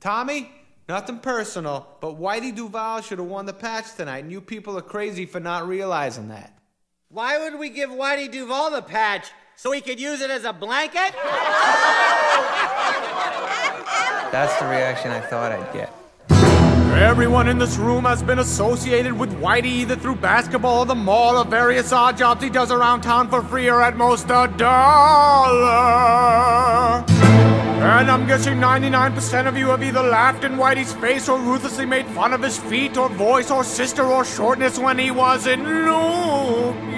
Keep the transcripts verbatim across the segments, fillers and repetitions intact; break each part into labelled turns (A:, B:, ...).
A: Tommy, nothing personal, but Whitey Duvall should have won the patch tonight, and you people are crazy for not realizing that.
B: Why would we give Whitey Duvall the patch? So he could use it as a blanket?
C: That's the reaction I thought I'd get.
A: Everyone in this room has been associated with Whitey either through basketball or the mall or various odd jobs he does around town for free or at most a dollar. And I'm guessing ninety-nine percent of you have either laughed in Whitey's face or ruthlessly made fun of his feet or voice or sister or shortness when he wasn't looking.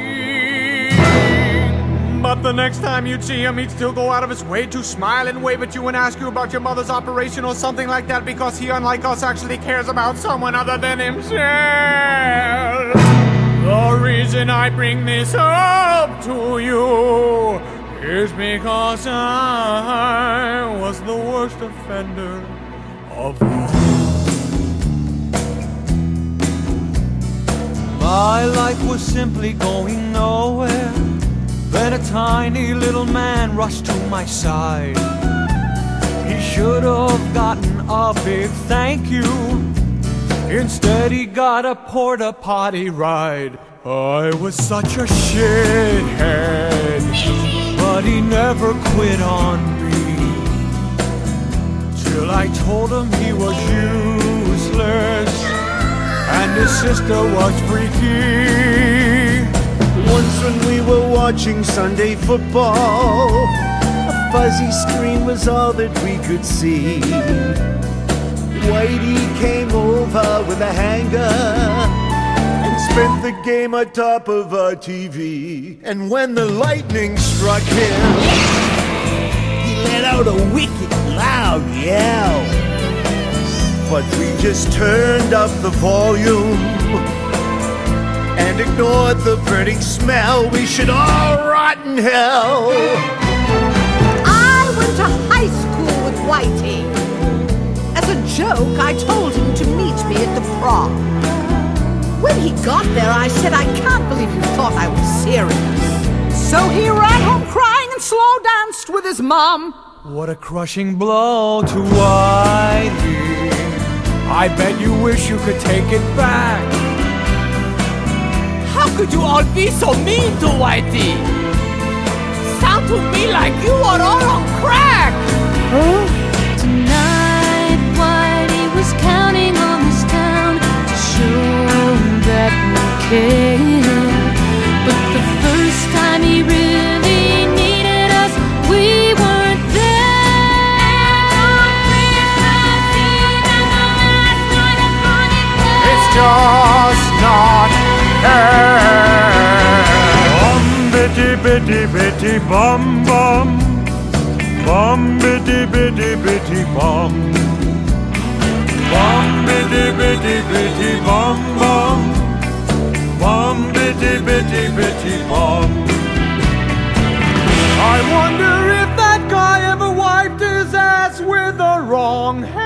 A: But the next time you'd see him, he'd still go out of his way to smile and wave at you and ask you about your mother's operation or something like that, because he, unlike us, actually cares about someone other than himself. The reason I bring this up to you is because I was the worst offender of all.
D: My life was simply going nowhere. Then a tiny little man rushed to my side. He should have gotten a big thank you. Instead he got a porta potty ride. I was such a shithead, but he never quit on me, till I told him he was useless and his sister was freaky.
E: Once when we were watching Sunday football, a fuzzy screen was all that we could see. Whitey came over with a hanger and spent the game atop of our T V. And when the lightning struck him, he let out a wicked loud yell. But we just turned up the volume and ignored the burning smell. We should all rot in hell.
F: I went to high school with Whitey. As a joke, I told him to meet me at the prom. When he got there, I said, I can't believe you thought I was serious. So he ran home crying and slow danced with his mom.
D: What a crushing blow to Whitey. I bet you wish you could take it back.
G: How could you all be so mean to Whitey? Sound to me like you are all on crack!
D: Huh?
H: Tonight, Whitey was counting on this town to show that we care. But the first time he really needed us, we weren't there.
A: It's just not Bum bitty bitty bitty bum bum. Bum bitty bitty bitty bum. Bum bitty bitty bitty bum bum. Bum bitty bitty bitty bum. I wonder if that guy ever wiped his ass with the wrong hand.